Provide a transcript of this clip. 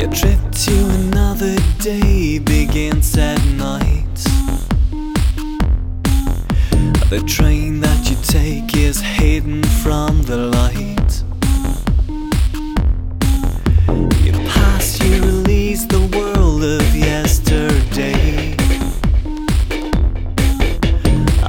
Your trip to another day begins at night. The train that you take is hidden from the light.